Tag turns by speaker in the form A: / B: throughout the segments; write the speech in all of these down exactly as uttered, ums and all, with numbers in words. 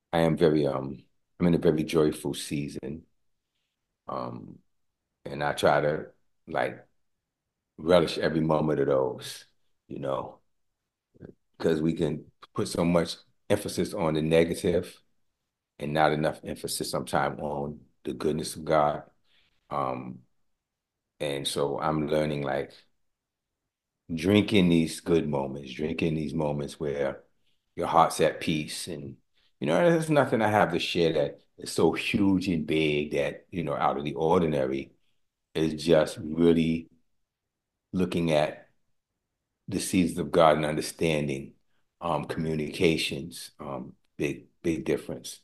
A: I am very um I'm in a very joyful season. Um and I try to like relish every moment of those, you know, because we can put so much emphasis on the negative and not enough emphasis sometimes on the goodness of God. Um and so I'm learning like drinking these good moments, drinking these moments where your heart's at peace. And, you know, there's nothing I have to share that is so huge and big that, you know, out of the ordinary. Is just really looking at the seeds of God and understanding um, communications, um, big, big difference.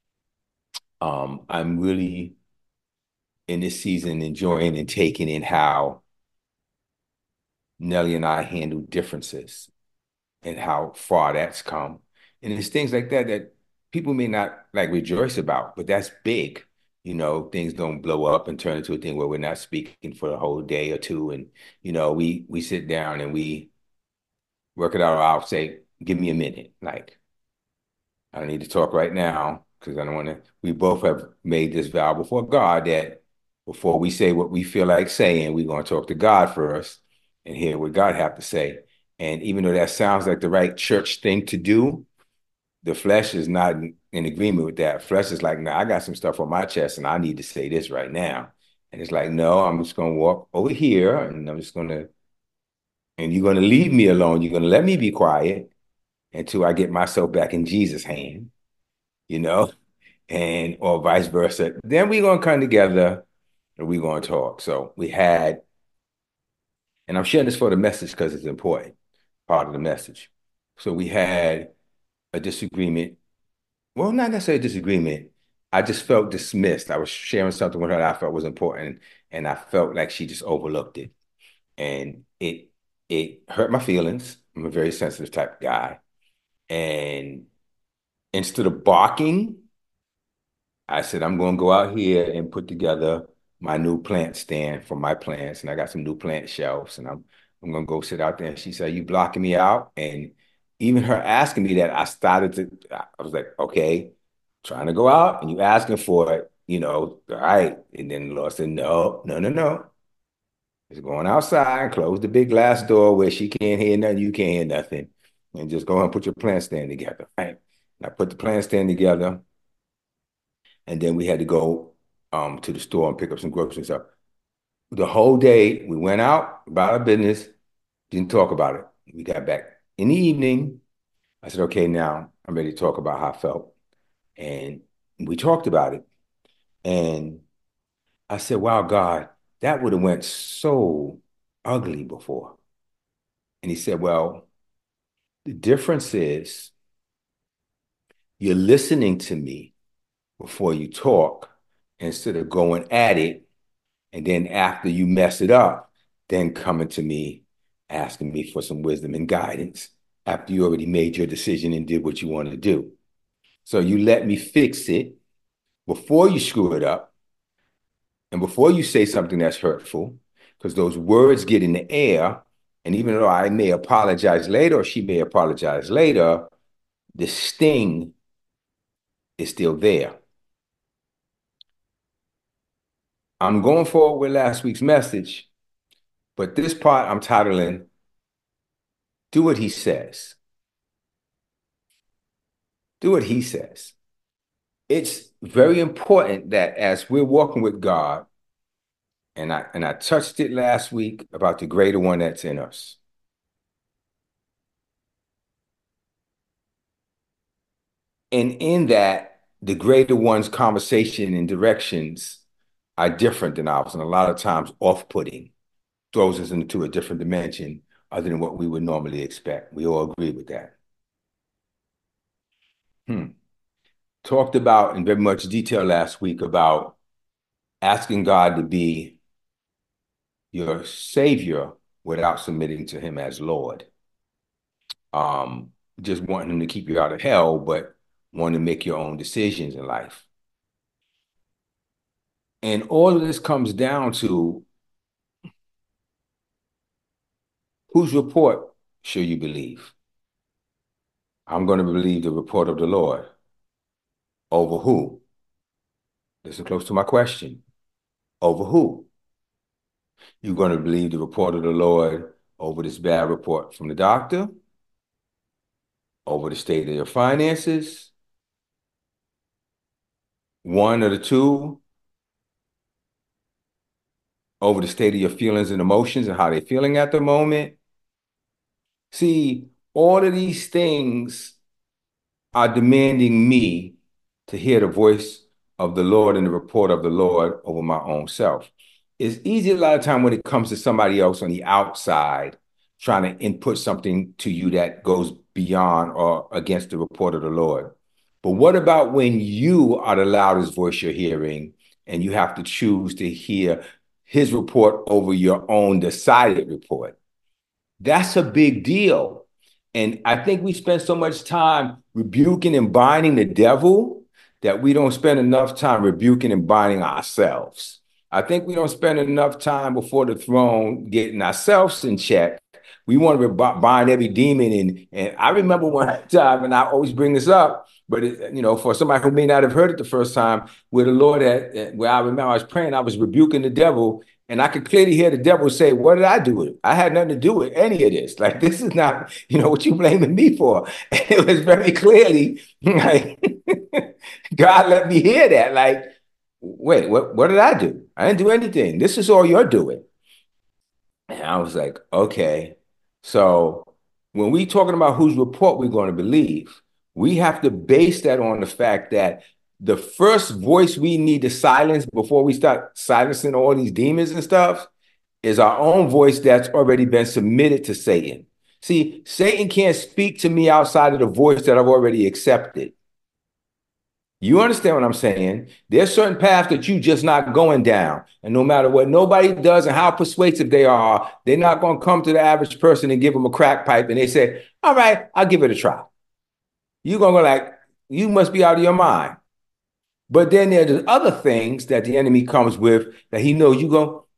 A: Um, I'm really in this season enjoying and taking in how Nelly and I handle differences and how far that's come. And it's things like that that people may not like rejoice about, but that's big. You know, things don't blow up and turn into a thing where we're not speaking for a whole day or two. And, you know, we we sit down and we work it out. I'll say, give me a minute. Like, I don't need to talk right now because I don't want to. We both have made this vow before God that before we say what we feel like saying, we're going to talk to God first and hear what God have to say. And even though that sounds like the right church thing to do, the flesh is not in, in agreement with that. Flesh is like, no, nah, I got some stuff on my chest and I need to say this right now. And it's like, no, I'm just going to walk over here and I'm just going to, and you're going to leave me alone. You're going to let me be quiet until I get myself back in Jesus' hand, you know, and or vice versa. Then we're going to come together and we're going to talk. So we had, and I'm sharing this for the message because it's important, part of the message. So we had a disagreement. Well, not necessarily a disagreement. I just felt dismissed. I was sharing something with her that I felt was important, and I felt like she just overlooked it, and it it hurt my feelings. I'm a very sensitive type of guy, and instead of barking, I said I'm going to go out here and put together my new plant stand for my plants, and I got some new plant shelves, and I'm I'm going to go sit out there. And she said, "You blocking me out?" And even her asking me that, I started to. I was like, "Okay, trying to go out, and you asking for it, you know, all right." And then the Lord said, "No, no, no, no. Just going outside, close the big glass door where she can't hear nothing, you can't hear nothing, and just go and put your plant stand together." Right? And I put the plant stand together, and then we had to go um, to the store and pick up some groceries and stuff. The whole day we went out about our business, didn't talk about it. We got back in the evening. I said, "Okay, now I'm ready to talk about how I felt," and we talked about it. And I said, "Wow, God, that would have went so ugly before." And he said, "Well, the difference is you're listening to me before you talk instead of going at it. And then after you mess it up, then coming to me, asking me for some wisdom and guidance after you already made your decision and did what you want to do. So you let me fix it before you screw it up and before you say something that's hurtful, because those words get in the air. And even though I may apologize later or she may apologize later, the sting is still there. I'm going forward with last week's message, but this part I'm titling, Do What He Says. Do what He says. It's very important that as we're walking with God, and I and I touched it last week about the greater one that's in us. And in that, the greater one's conversation and directions are different than ours, and a lot of times off-putting, throws us into a different dimension other than what we would normally expect. We all agree with that. Hmm. Talked about in very much detail last week about asking God to be your savior without submitting to him as Lord. Um, just wanting him to keep you out of hell, but wanting to make your own decisions in life. And all of this comes down to whose report should you believe? I'm going to believe the report of the Lord. Over who? Listen close to my question. Over who? You're going to believe the report of the Lord over this bad report from the doctor, over the state of your finances, one of the two, over the state of your feelings and emotions and how they're feeling at the moment. See, all of these things are demanding me to hear the voice of the Lord and the report of the Lord over my own self. It's easy a lot of time when it comes to somebody else on the outside trying to input something to you that goes beyond or against the report of the Lord. But what about when you are the loudest voice you're hearing and you have to choose to hear his report over your own decided report? That's a big deal. And I think we spend so much time rebuking and binding the devil that we don't spend enough time rebuking and binding ourselves. I think we don't spend enough time before the throne getting ourselves in check. We want to bind every demon. And, and I remember one time, and I always bring this up, but it, you know, for somebody who may not have heard it the first time, where the Lord, had, where I remember I was praying, I was rebuking the devil, and I could clearly hear the devil say, what did I do with it? I had nothing to do with any of this. Like, this is not, you know, what you blaming me for. And it was very clearly like, God let me hear that. Like, wait, what, what did I do? I didn't do anything. This is all you're doing. And I was like, okay. So when we talking about whose report we're going to believe, we have to base that on the fact that the first voice we need to silence before we start silencing all these demons and stuff is our own voice that's already been submitted to Satan. See, Satan can't speak to me outside of the voice that I've already accepted. You understand what I'm saying? There's certain paths that you just not going down. And no matter what nobody does and how persuasive they are, they're not going to come to the average person and give them a crack pipe and they say, all right, I'll give it a try. You're going to go like, you must be out of your mind. But then there's other things that the enemy comes with that he knows you go,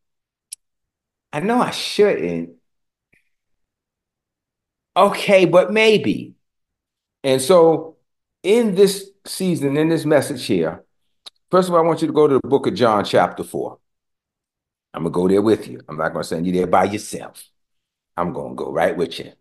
A: I know I shouldn't. Okay, but maybe. And so in this season, in this message here, first of all, I want you to go to the book of John, chapter four. I'm going to go there with you. I'm not going to send you there by yourself. I'm going to go right with you.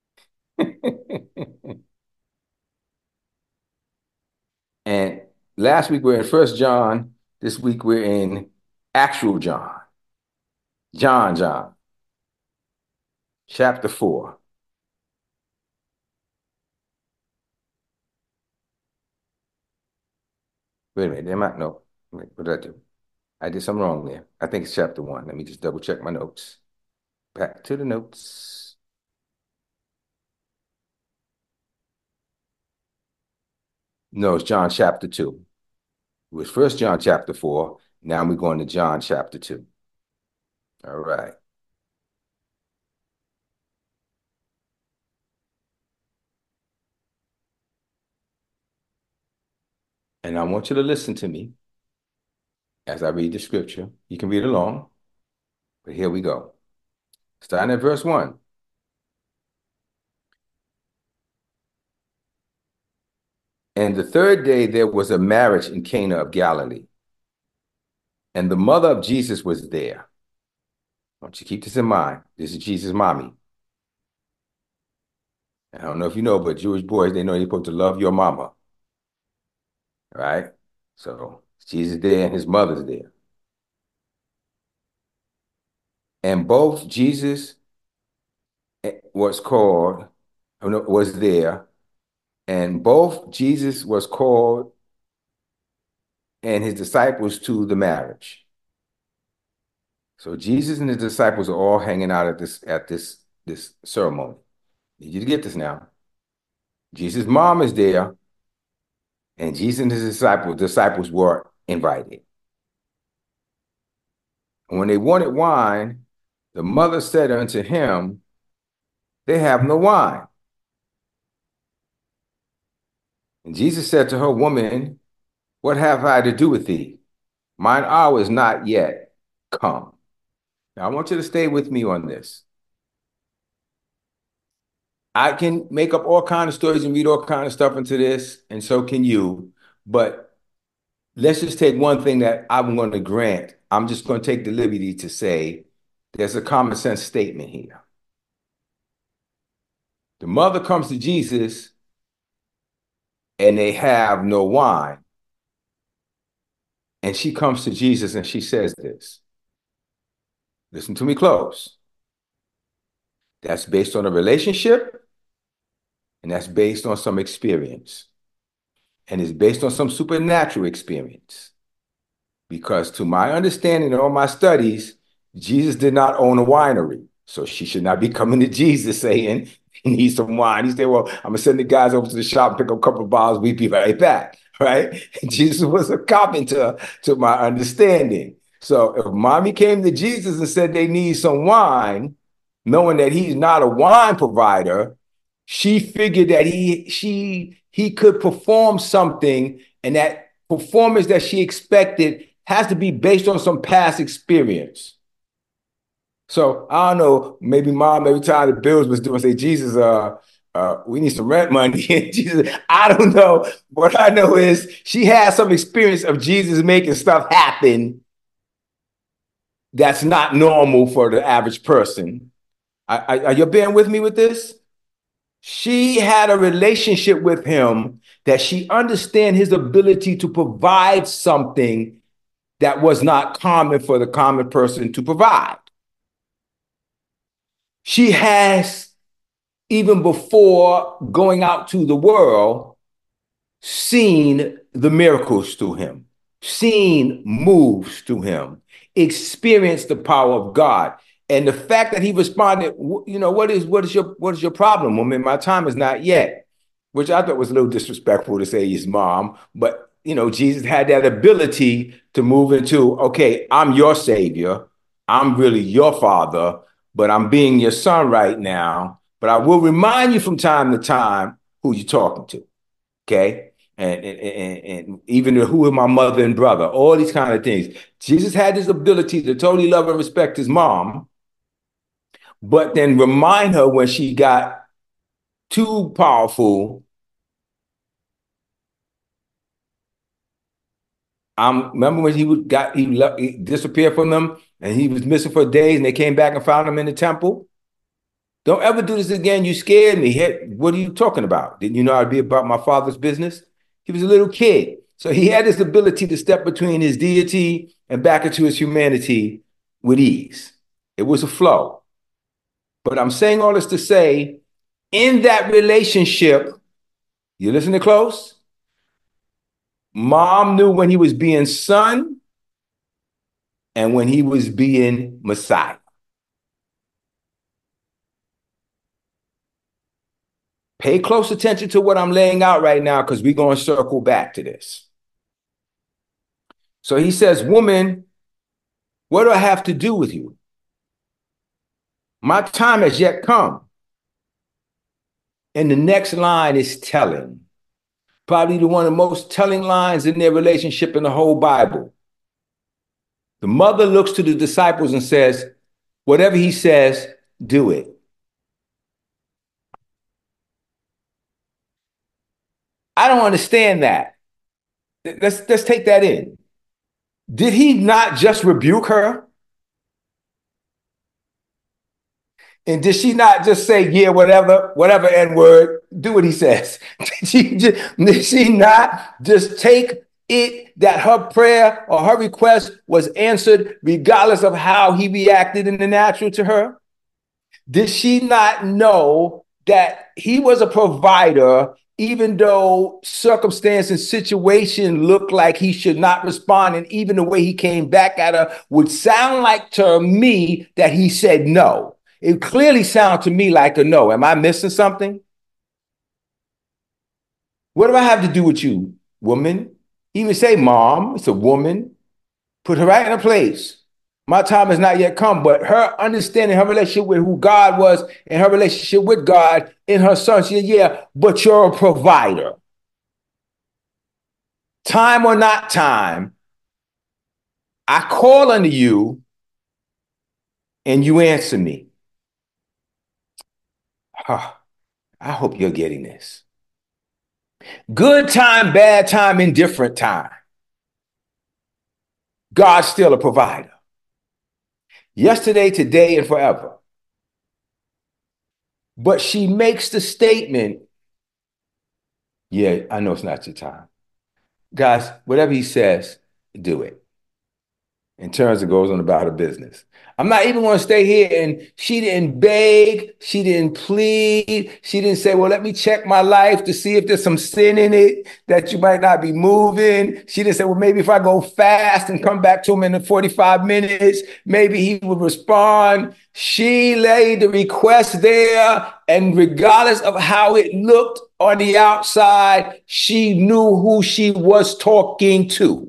A: And last week we're in First John. This week we're in actual John. John, John. Chapter four. Wait a minute. Am I? No. Wait, what did I do? I did something wrong there. I think it's chapter one. Let me just double check my notes. Back to the notes. No, it's John chapter two. It was First John chapter four. Now we're going to John chapter two. All right. And I want you to listen to me as I read the scripture. You can read along, but here we go. Starting at verse one. And the third day there was a marriage in Cana of Galilee, and the mother of Jesus was there. I want you to keep this in mind. This is Jesus' mommy. I don't know if you know, but Jewish boys, they know you're supposed to love your mama. All right? So Jesus there and his mother's there. And both Jesus was called, was there, and both Jesus was called and his disciples to the marriage. So Jesus and his disciples are all hanging out at this at this this ceremony. I need you to get this now. Jesus' mom is there, and Jesus and his disciples disciples were invited. And when they wanted wine, the mother said unto him, they have no wine. And Jesus said to her, woman, what have I to do with thee? Mine hour is not yet come. Now, I want you to stay with me on this. I can make up all kinds of stories and read all kinds of stuff into this, and so can you. But let's just take one thing that I'm going to grant. I'm just going to take the liberty to say there's a common sense statement here. The mother comes to Jesus and they have no wine. And she comes to Jesus and she says this. Listen to me close. That's based on a relationship and that's based on some experience. And it's based on some supernatural experience. Because to my understanding in all my studies, Jesus did not own a winery. So she should not be coming to Jesus saying, he needs some wine. He said, well, I'm going to send the guys over to the shop and pick up a couple of bottles. We'll be right back, right? Jesus was a carpenter to my understanding. So if mommy came to Jesus and said they need some wine, knowing that he's not a wine provider, she figured that he, she, he could perform something, and that performance that she expected has to be based on some past experience. So I don't know, maybe mom, every time the bills was due, say, Jesus, uh, uh, we need some rent money. Jesus, I don't know. What I know is she has some experience of Jesus making stuff happen that's not normal for the average person. Are, are you bearing with me with this? She had a relationship with him that she understand his ability to provide something that was not common for the common person to provide. She has, even before going out to the world, seen the miracles through him, seen moves through him, experienced the power of God. And the fact that he responded, you know, what is what is your what is your problem, woman? My time is not yet, which I thought was a little disrespectful to say his mom, but you know, Jesus had that ability to move into, okay, I'm your savior, I'm really your father, but I'm being your son right now. But I will remind you from time to time who you're talking to, okay? And, and, and, and even who are my mother and brother, all these kind of things. Jesus had this ability to totally love and respect his mom, but then remind her when she got too powerful. Um, remember when he got he, left, he disappeared from them and he was missing for days and they came back and found him in the temple? Don't ever do this again. You scared me. What are you talking about? Didn't you know I'd be about my father's business? He was a little kid. So he had this ability to step between his deity and back into his humanity with ease. It was a flow. But I'm saying all this to say, in that relationship, you listen to close? Mom knew when he was being son and when he was being Messiah. Pay close attention to what I'm laying out right now because we're going to circle back to this. So he says, woman, what do I have to do with you? My time has yet come. And the next line is telling. Probably the one of the most telling lines in their relationship in the whole Bible. The mother looks to the disciples and says, whatever he says, do it. I don't understand that. Let's, let's take that in. Did he not just rebuke her? And did she not just say, yeah, whatever, whatever N word, do what he says? Did she, just, did she not just take it that her prayer or her request was answered regardless of how he reacted in the natural to her? Did she not know that he was a provider, even though circumstance and situation looked like he should not respond, and even the way he came back at her would sound like to me that he said no? It clearly sounded to me like a no. Am I missing something? What do I have to do with you, woman? Even say mom, it's a woman. Put her right in her place. My time has not yet come, but her understanding her relationship with who God was and her relationship with God in her son, she said, yeah, but you're a provider. Time or not time, I call unto you and you answer me. Huh, I hope you're getting this. Good time, bad time, indifferent time. God's still a provider. Yesterday, today, and forever. But she makes the statement, yeah, I know it's not your time. Guys, whatever he says, do it. In terms of goes on about her business. I'm not even going to stay here. And she didn't beg. She didn't plead. She didn't say, well, let me check my life to see if there's some sin in it that you might not be moving. She didn't say, well, maybe if I go fast and come back to him in the forty-five minutes, maybe he would respond. She laid the request there. And regardless of how it looked on the outside, she knew who she was talking to.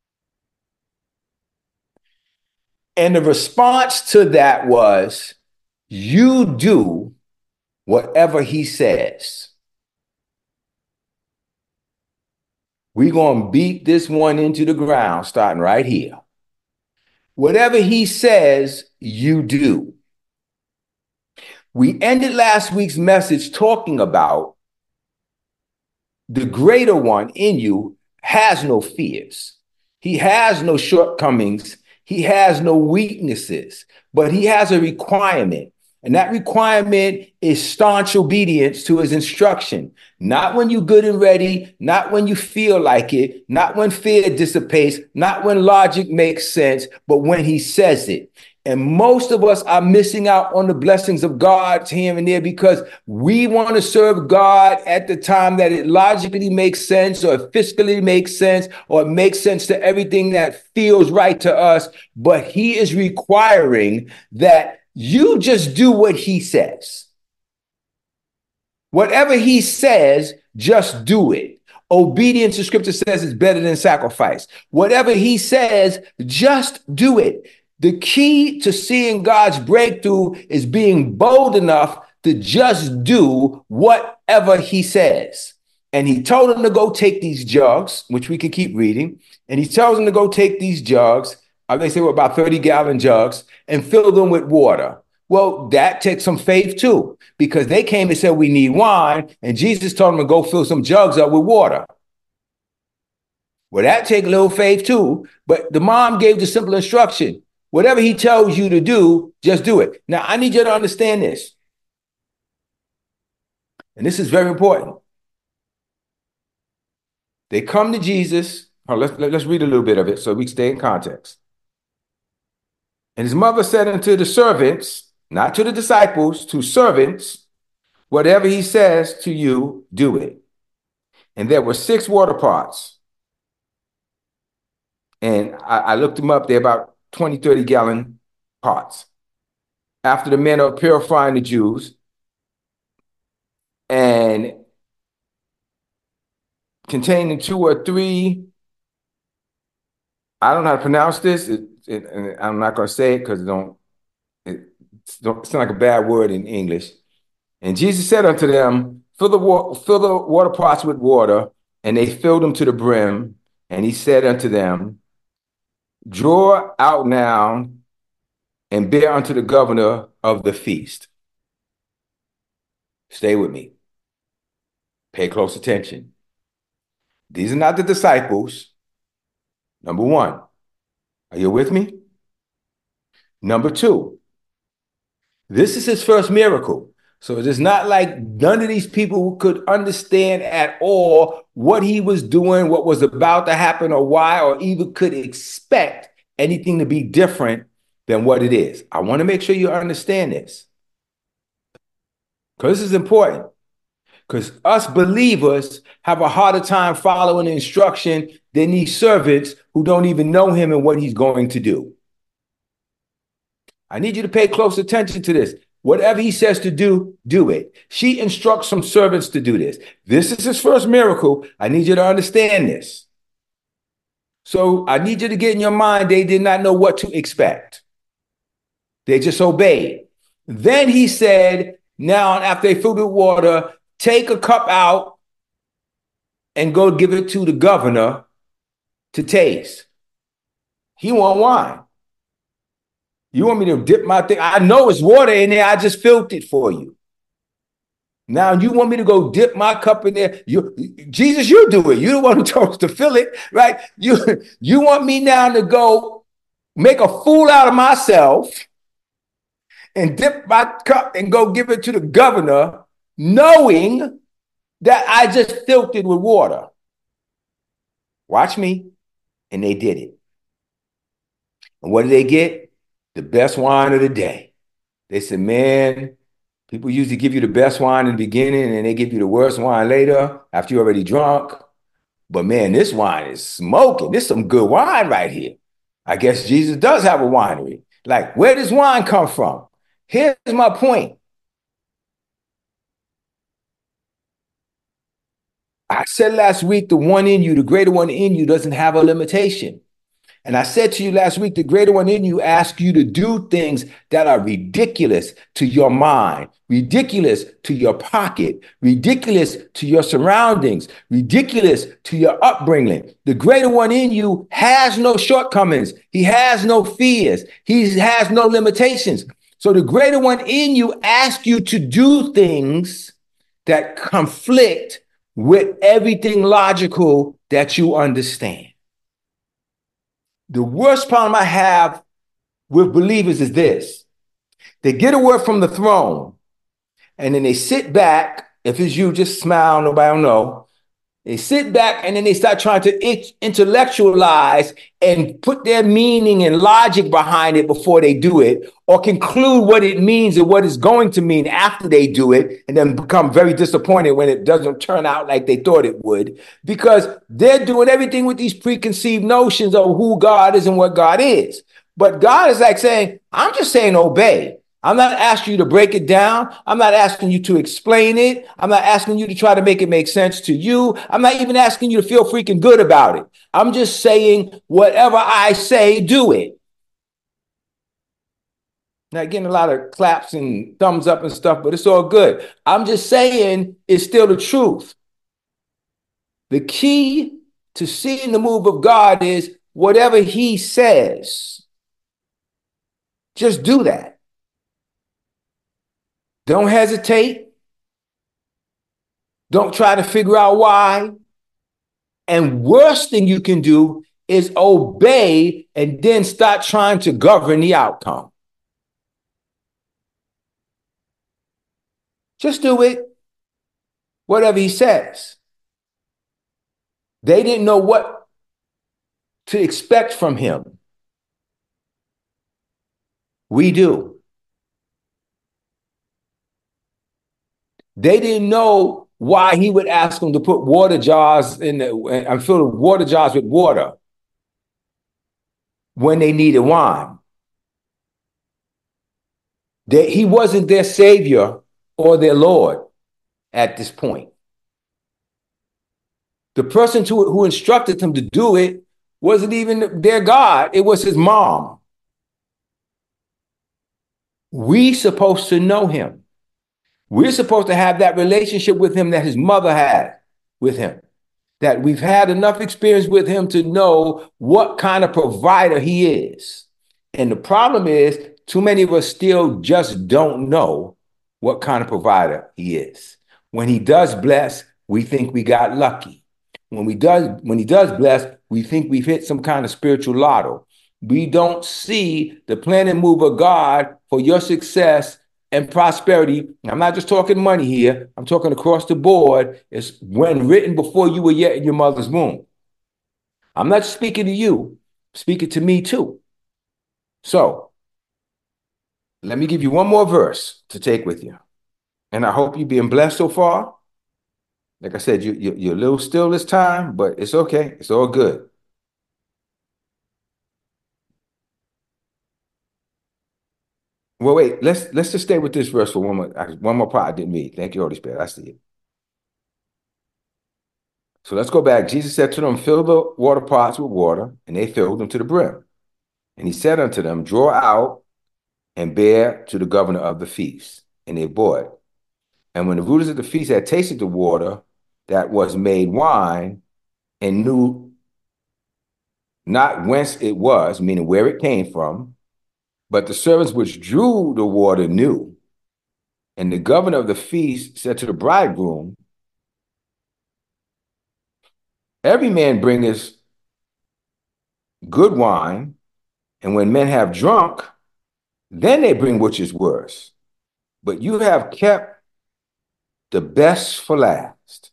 A: And the response to that was, you do whatever he says. We're going to beat this one into the ground, starting right here. Whatever he says, you do. We ended last week's message talking about the greater one in you has no fears. He has no shortcomings. He has no weaknesses, but he has a requirement. And that requirement is staunch obedience to his instruction. Not when you're good and ready, not when you feel like it, not when fear dissipates, not when logic makes sense, but when he says it. And most of us are missing out on the blessings of God here and there because we want to serve God at the time that it logically makes sense or it fiscally makes sense or it makes sense to everything that feels right to us. But he is requiring that you just do what he says. Whatever he says, just do it. Obedience, the scripture says, is better than sacrifice. Whatever he says, just do it. The key to seeing God's breakthrough is being bold enough to just do whatever he says. And he told him to go take these jugs, which we can keep reading. And he tells him to go take these jugs, uh, they say were about thirty gallon jugs, and fill them with water. Well, that takes some faith too, because they came and said, we need wine. And Jesus told them to go fill some jugs up with water. Well, that takes a little faith too. But the mom gave the simple instruction. Whatever he tells you to do, just do it. Now, I need you to understand this. And this is very important. They come to Jesus. Oh, let's, let's read a little bit of it so we stay in context. And his mother said unto the servants, not to the disciples, to servants, whatever he says to you, do it. And there were six water pots. And I, I looked them up. They're about twenty, thirty gallon pots. After the manner of purifying the Jews, and containing two or three, I don't know how to pronounce this. It, it, and I'm not going to say it because it don't, it, it's don't sound like a bad word in English. And Jesus said unto them, fill the, wa- fill the water pots with water, and they filled them to the brim. And he said unto them, draw out now and bear unto the governor of the feast. Stay with me. Pay close attention. These are not the disciples. Number one. Are you with me? Number two. This is his first miracle. So it is not like none of these people could understand at all what he was doing, what was about to happen, or why, or even could expect anything to be different than what it is. I want to make sure you understand this, because this is important. Because us believers have a harder time following the instruction than these servants who don't even know him and what he's going to do. I need you to pay close attention to this. Whatever he says to do, do it. She instructs some servants to do this. This is his first miracle. I need you to understand this. So I need you to get in your mind, they did not know what to expect. They just obeyed. Then he said, now after they filled with water, take a cup out and go give it to the governor to taste. He want wine. You want me to dip my thing? I know it's water in there. I just filled it for you. Now you want me to go dip my cup in there? You, Jesus, you do it. You're the one who told us to fill it, right? You, you want me now to go make a fool out of myself and dip my cup and go give it to the governor, knowing that I just filled it with water. Watch me. And they did it. And what did they get? The best wine of the day. They said, man, people usually give you the best wine in the beginning and they give you the worst wine later after you're already drunk. But man, this wine is smoking. This is some good wine right here. I guess Jesus does have a winery. Like, where does wine come from? Here's my point. I said last week, the one in you, the greater one in you doesn't have a limitation. And I said to you last week, the greater one in you asks you to do things that are ridiculous to your mind, ridiculous to your pocket, ridiculous to your surroundings, ridiculous to your upbringing. The greater one in you has no shortcomings. He has no fears. He has no limitations. So the greater one in you asks you to do things that conflict with everything logical that you understand. The worst problem I have with believers is this. They get a word from the throne, and then they sit back. If it's you, just smile, nobody will know. They sit back, and then they start trying to intellectualize and put their meaning and logic behind it before they do it, or conclude what it means and what it's going to mean after they do it, and then become very disappointed when it doesn't turn out like they thought it would, because they're doing everything with these preconceived notions of who God is and what God is. But God is like saying, I'm just saying obey. I'm not asking you to break it down. I'm not asking you to explain it. I'm not asking you to try to make it make sense to you. I'm not even asking you to feel freaking good about it. I'm just saying whatever I say, do it. Now, getting a lot of claps and thumbs up and stuff, but it's all good. I'm just saying it's still the truth. The key to seeing the move of God is whatever he says, just do that. Don't hesitate. Don't try to figure out why. And worst thing you can do is obey and then start trying to govern the outcome. Just do it. Whatever he says. They didn't know what to expect from him. We do. They didn't know why he would ask them to put water jars in the, and fill the water jars with water when they needed wine. They, he wasn't their savior or their Lord at this point. The person to, who instructed them to do it wasn't even their God. It was his mom. We supposed to know him. We're supposed to have that relationship with him that his mother had with him, that we've had enough experience with him to know what kind of provider he is. And the problem is, too many of us still just don't know what kind of provider he is. When he does bless, we think we got lucky. When we does, when he does bless, we think we've hit some kind of spiritual lotto. We don't see the plan and move of God for your success and prosperity. I'm not just talking money here. I'm talking across the board. It's when written before you were yet in your mother's womb. I'm not speaking to you, I'm speaking to me too. So let me give you one more verse to take with you. And I hope you're being blessed so far. Like I said, you, you, you're a little still this time, but it's okay. It's all good. Well, wait, let's let's just stay with this verse for one more one more part I didn't read. Thank you, Holy Spirit. I see it. So let's go back. Jesus said to them, fill the water pots with water, and they filled them to the brim. And he said unto them, draw out and bear to the governor of the feast. And they bore it. And when the rulers of the feast had tasted the water that was made wine, and knew not whence it was, meaning where it came from, but the servants which drew the water knew, And the governor of the feast said to the bridegroom, every man bringeth good wine, and when men have drunk, then they bring which is worse. But you have kept the best for last.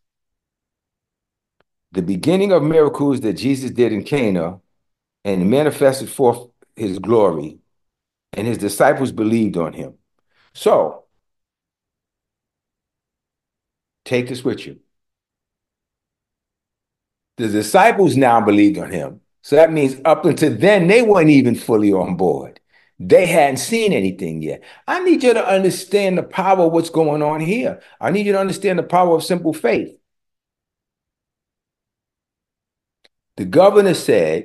A: The beginning of miracles that Jesus did in Cana and manifested forth his glory, and his disciples believed on him. So, take this with you. The disciples now believed on him. So that means up until then, they weren't even fully on board. They hadn't seen anything yet. I need you to understand the power of what's going on here. I need you to understand the power of simple faith. The governor said,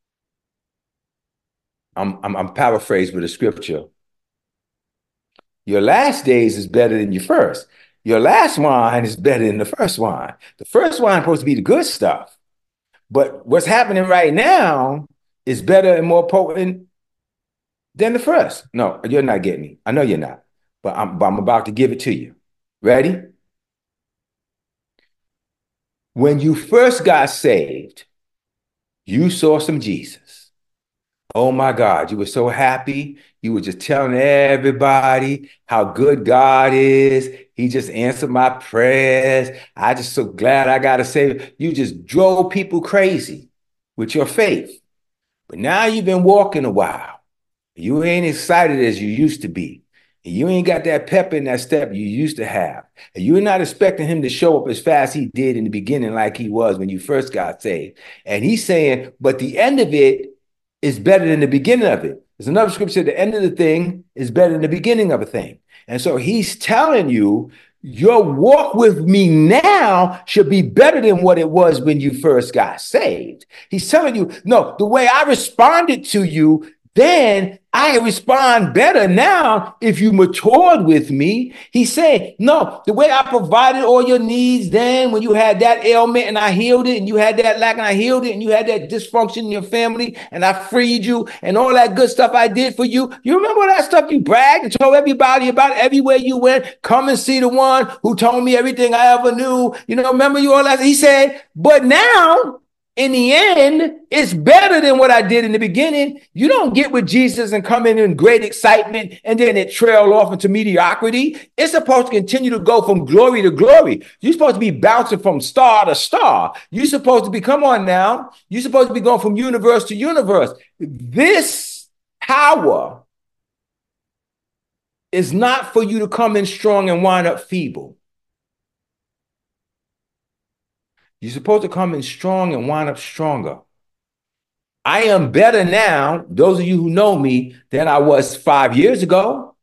A: I'm, I'm, I'm paraphrasing with the scripture, your last days is better than your first. Your last wine is better than the first wine. The first wine is supposed to be the good stuff. But what's happening right now is better and more potent than the first. No, you're not getting me. I know you're not. But I'm, but I'm about to give it to you. Ready? When you first got saved, you saw some Jesus. Oh my God, you were so happy. You were just telling everybody how good God is. He just answered my prayers. I just so glad I got a Savior. You just drove people crazy with your faith. But now you've been walking a while. You ain't excited as you used to be. And you ain't got that pep in that step you used to have. And you're not expecting him to show up as fast as he did in the beginning like he was when you first got saved. And he's saying, but the end of it is better than the beginning of it. There's another scripture, the end of the thing is better than the beginning of a thing. And so he's telling you, your walk with me now should be better than what it was when you first got saved. He's telling you, no, the way I responded to you then, I respond better now if you matured with me. He's saying, no, the way I provided all your needs then when you had that ailment and I healed it, and you had that lack and I healed it, and you had that dysfunction in your family and I freed you and all that good stuff I did for you. You remember that stuff you bragged and told everybody about everywhere you went? Come and see the one who told me everything I ever knew. You know, remember you all that? He said, but now, in the end, it's better than what I did in the beginning. You don't get with Jesus and come in in great excitement and then it trail off into mediocrity. It's supposed to continue to go from glory to glory. You're supposed to be bouncing from star to star. You're supposed to be, come on now, you're supposed to be going from universe to universe. This power is not for you to come in strong and wind up feeble. You're supposed to come in strong and wind up stronger. I am better now, those of you who know me, than I was five years ago.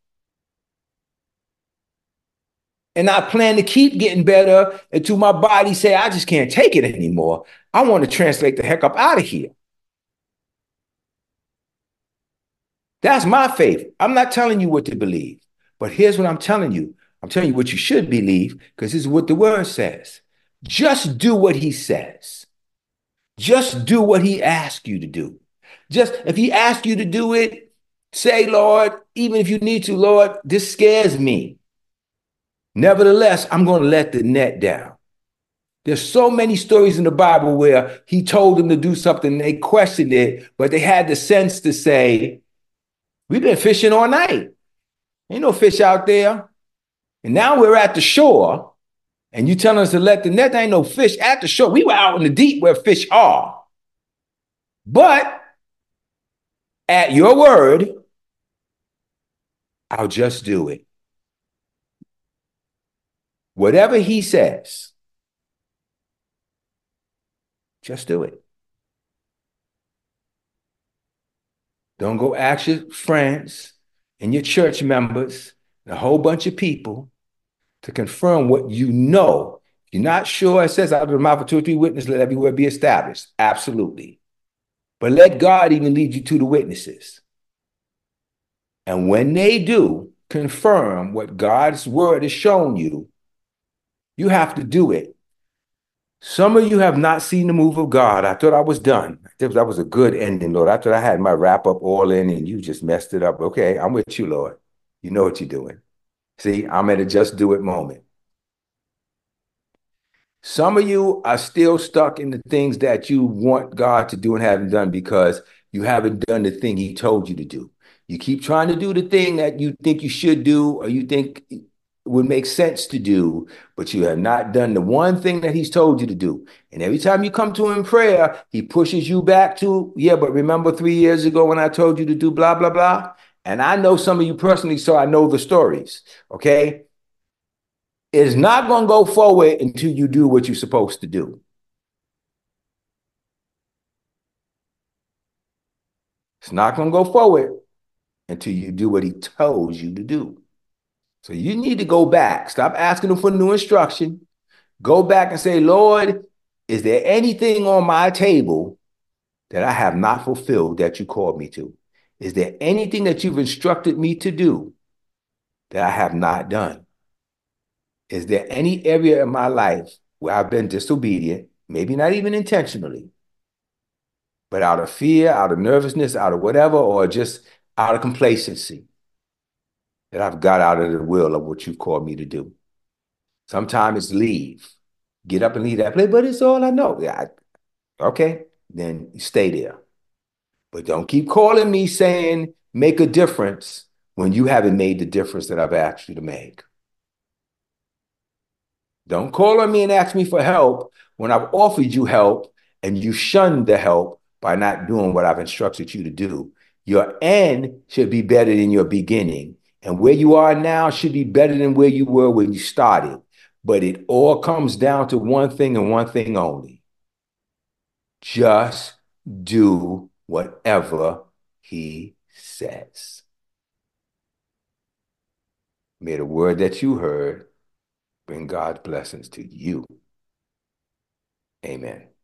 A: And I plan to keep getting better until my body say, I just can't take it anymore. I want to translate the heck up out of here. That's my faith. I'm not telling you what to believe. But here's what I'm telling you. I'm telling you what you should believe, because this is what the word says. Just do what he says. Just do what he asks you to do. Just if he asks you to do it, say, Lord, even if you need to, Lord, this scares me. Nevertheless, I'm going to let the net down. There's so many stories in the Bible where he told them to do something, they questioned it, but they had the sense to say, we've been fishing all night. Ain't no fish out there. And now we're at the shore. And you telling us to let the net, there ain't no fish at the shore. We were out in the deep where fish are. But at your word, I'll just do it. Whatever he says, just do it. Don't go ask your friends and your church members, and a whole bunch of people to confirm what you know. You're not sure, it says out of the mouth of two or three witnesses, let every word be established. Absolutely. But let God even lead you to the witnesses. And when they do confirm what God's word has shown you, you have to do it. Some of you have not seen the move of God. I thought I was done. That was a good ending, Lord. I thought I had my wrap up all in and you just messed it up. Okay, I'm with you, Lord. You know what you're doing. See, I'm at a just do it moment. Some of you are still stuck in the things that you want God to do and haven't done because you haven't done the thing He told you to do. You keep trying to do the thing that you think you should do or you think would make sense to do, but you have not done the one thing that He's told you to do. And every time you come to Him in prayer, He pushes you back to, yeah, but remember three years ago when I told you to do blah, blah, blah? And I know some of you personally, so I know the stories, okay? It's not going to go forward until you do what you're supposed to do. It's not going to go forward until you do what He tells you to do. So you need to go back. Stop asking Him for new instruction. Go back and say, Lord, is there anything on my table that I have not fulfilled that you called me to? Is there anything that you've instructed me to do that I have not done? Is there any area in my life where I've been disobedient, maybe not even intentionally, but out of fear, out of nervousness, out of whatever, or just out of complacency, that I've got out of the will of what you've called me to do? Sometimes it's leave. Get up and leave that place, but it's all I know. Yeah, I, okay, then stay there. But don't keep calling me saying make a difference when you haven't made the difference that I've asked you to make. Don't call on me and ask me for help when I've offered you help and you shunned the help by not doing what I've instructed you to do. Your end should be better than your beginning. And where you are now should be better than where you were when you started. But it all comes down to one thing and one thing only. Just do whatever He says. May the word that you heard bring God's blessings to you. Amen.